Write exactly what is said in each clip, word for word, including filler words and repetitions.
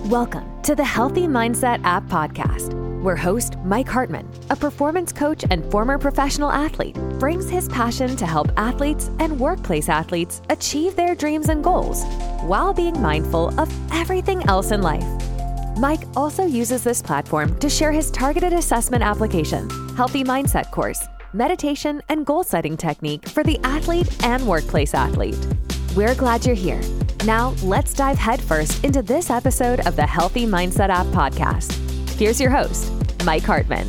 Welcome to the Healthy Mindset App Podcast, where host Mike Hartman, a performance coach and former professional athlete, brings his passion to help athletes and workplace athletes achieve their dreams and goals while being mindful of everything else in life. Mike also uses this platform to share his targeted assessment application, Healthy Mindset course, meditation, and goal-setting technique for the athlete and workplace athlete. We're glad you're here. Now, let's dive headfirst into this episode of the Healthy Mindset App Podcast. Here's your host, Mike Hartman.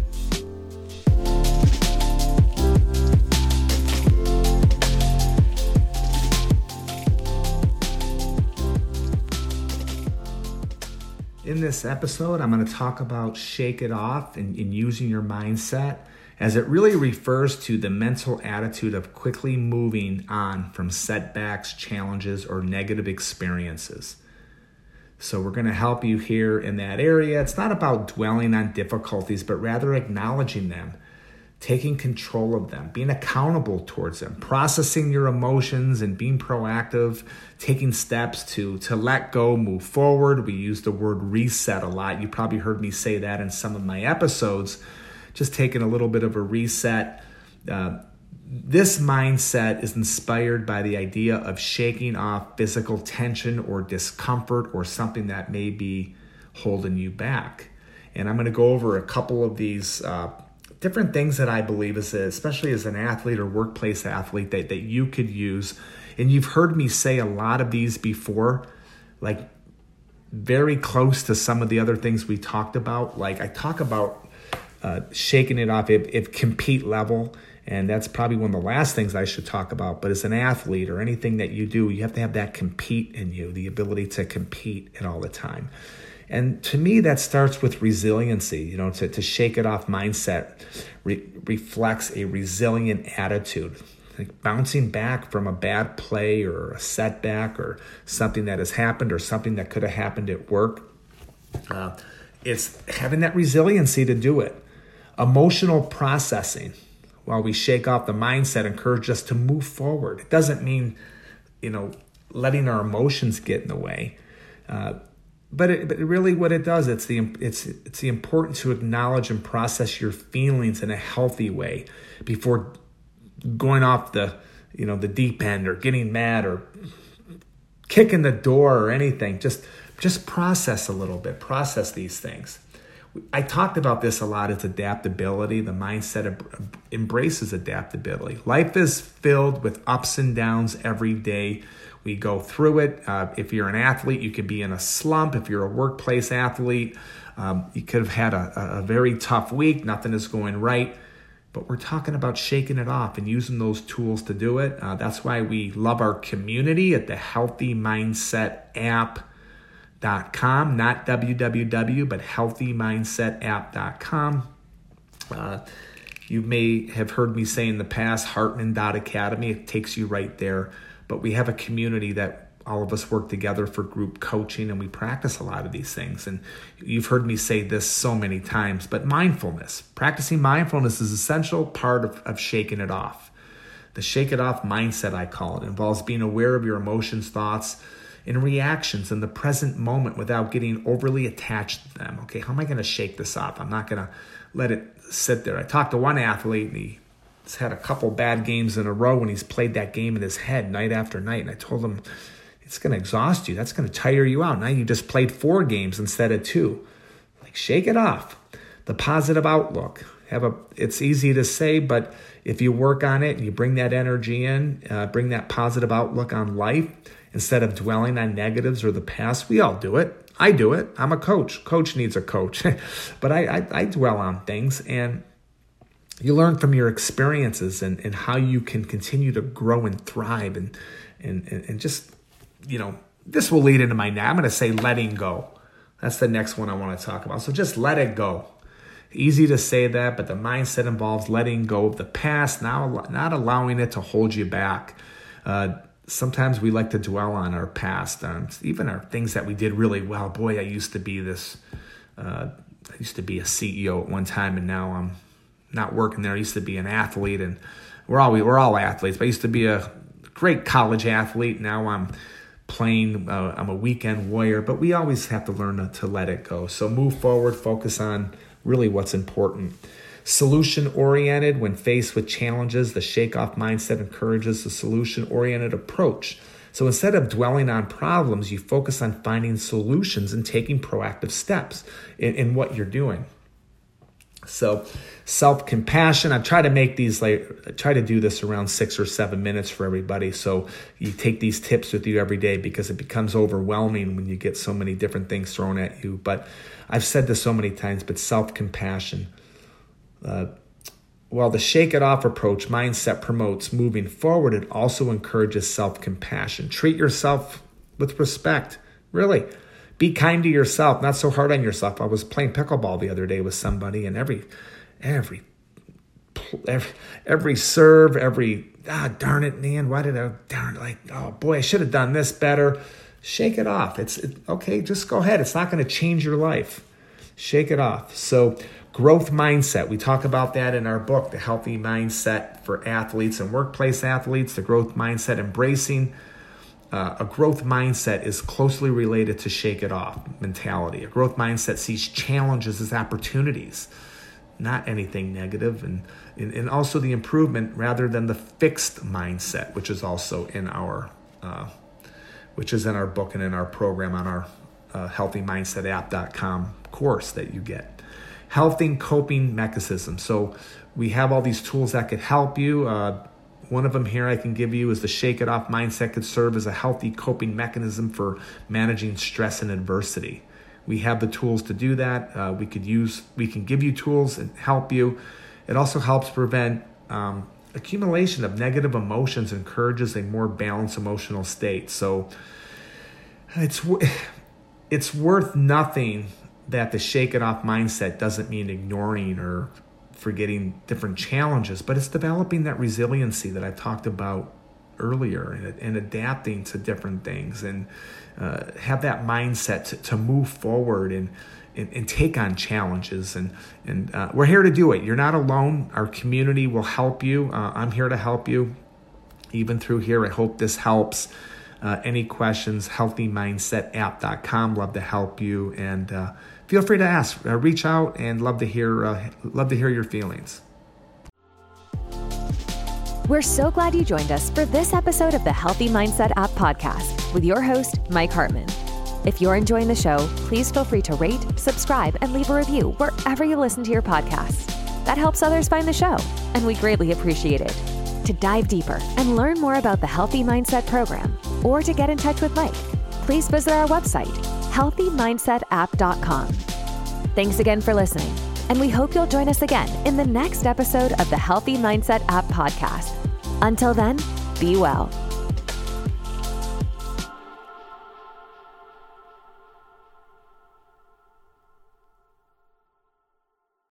In this episode, I'm going to talk about shake it off and, and using your mindset, as it really refers to the mental attitude of quickly moving on from setbacks, challenges, or negative experiences. So we're going to help you here in that area. It's not about dwelling on difficulties, but rather acknowledging them, taking control of them, being accountable towards them, processing your emotions and being proactive, taking steps to, to let go, move forward. We use the word reset a lot. You probably heard me say that in some of my episodes. Just taking a little bit of a reset. Uh, this mindset is inspired by the idea of shaking off physical tension or discomfort or something that may be holding you back. And I'm going to go over a couple of these uh, different things that I believe, as a, especially as an athlete or workplace athlete, that, that you could use. And you've heard me say a lot of these before, like very close to some of the other things we talked about. Like I talk about Uh, shaking it off at, at compete level, and that's probably one of the last things I should talk about. But as an athlete or anything that you do, you have to have that compete in you, the ability to compete at all the time. And to me, that starts with resiliency. You know, to, to shake it off mindset re- reflects a resilient attitude, like bouncing back from a bad play or a setback or something that has happened or something that could have happened at work. Uh, it's having that resiliency to do it. Emotional processing, while we shake off the mindset, encourages us to move forward. It doesn't mean, you know, letting our emotions get in the way, uh, but, it, but really, what it does, it's the it's it's the important to acknowledge and process your feelings in a healthy way before going off the, you know, the deep end or getting mad or kicking the door or anything. Just just process a little bit. Process these things. I talked about this a lot. It's adaptability. The mindset embraces adaptability. Life is filled with ups and downs every day. We go through it. Uh, if you're an athlete, you could be in a slump. If you're a workplace athlete, um, you could have had a, a very tough week. Nothing is going right. But we're talking about shaking it off and using those tools to do it. Uh, that's why we love our community at the Healthy Mindset App. Dot com, not www, but healthy mindset app dot com. Uh, you may have heard me say in the past, Hartman dot academy. It takes you right there. But we have a community that all of us work together for group coaching, and we practice a lot of these things. And you've heard me say this so many times, but mindfulness, practicing mindfulness is an essential part of, of shaking it off. The shake it off mindset, I call it, involves being aware of your emotions, thoughts, and reactions in the present moment without getting overly attached to them. Okay, how am I going to shake this off? I'm not going to let it sit there. I talked to one athlete, and he's had a couple bad games in a row, and he's played that game in his head night after night. And I told him, it's going to exhaust you. That's going to tire you out. Now you just played four games instead of two. Like, shake it off. The positive outlook. Have a. It's easy to say, but if you work on it and you bring that energy in, uh, bring that positive outlook on life, instead of dwelling on negatives or the past. We all do it. I do it. I'm a coach. Coach needs a coach. But I, I, I dwell on things, and you learn from your experiences and, and how you can continue to grow and thrive. And, and, and just, you know, this will lead into my now. I'm going to say letting go. That's the next one I want to talk about. So just let it go. Easy to say that, but the mindset involves letting go of the past, now not allowing it to hold you back. Uh, Sometimes we like to dwell on our past, um, even our things that we did really well. Boy, I used to be this, uh, I used to be a C E O at one time, and now I'm not working there. I used to be an athlete, and we're all, we're all athletes, but I used to be a great college athlete. Now I'm plain, uh, I'm a weekend warrior, but we always have to learn to, to let it go. So move forward, focus on really what's important. Solution-oriented, when faced with challenges, the shake-off mindset encourages a solution-oriented approach. So instead of dwelling on problems, you focus on finding solutions and taking proactive steps in, in what you're doing. So self-compassion, I try to make these, like, I try to do this around six or seven minutes for everybody. So you take these tips with you every day because it becomes overwhelming when you get so many different things thrown at you. But I've said this so many times, but self-compassion. Uh, while the shake it off approach mindset promotes moving forward, it also encourages self-compassion. Treat yourself with respect. Really. Be kind to yourself, not so hard on yourself. I was playing pickleball the other day with somebody, and every, every, every, every serve, every, ah, darn it, man, why did I, darn it, like, oh boy, I should have done this better. Shake it off. It's it, okay, just go ahead. It's not going to change your life. Shake it off. So growth mindset, we talk about that in our book, The Healthy Mindset for Athletes and Workplace Athletes, the growth mindset embracing. Uh, a growth mindset is closely related to shake it off mentality. A growth mindset sees challenges as opportunities, not anything negative, and, and, and also the improvement rather than the fixed mindset, which is also in our uh, which is in our book and in our program on our uh, healthy mindset app dot com course that you get. Healthy coping mechanisms. So we have all these tools that could help you. Uh, One of them here I can give you is the shake it off mindset could serve as a healthy coping mechanism for managing stress and adversity. We have the tools to do that. Uh, we could use, we can give you tools and help you. It also helps prevent um, accumulation of negative emotions, encourages a more balanced emotional state. So it's it's worth nothing that the shake it off mindset doesn't mean ignoring or forgetting different challenges, but it's developing that resiliency that I talked about earlier and, and adapting to different things and uh, have that mindset to, to move forward and, and, and take on challenges. And, and uh, we're here to do it. You're not alone. Our community will help you. Uh, I'm here to help you even through here. I hope this helps. Uh, any questions, healthy mindset app dot com. Love to help you. And uh, feel free to ask, uh, reach out, and love to hear uh, love to hear your feelings. We're so glad you joined us for this episode of the Healthy Mindset App Podcast with your host, Mike Hartman. If you're enjoying the show, please feel free to rate, subscribe, and leave a review wherever you listen to your podcasts. That helps others find the show, and we greatly appreciate it. To dive deeper and learn more about the Healthy Mindset program, or to get in touch with Mike, please visit our website, healthy mindset app dot com. Thanks again for listening, and we hope you'll join us again in the next episode of the Healthy Mindset App Podcast. Until then, be well.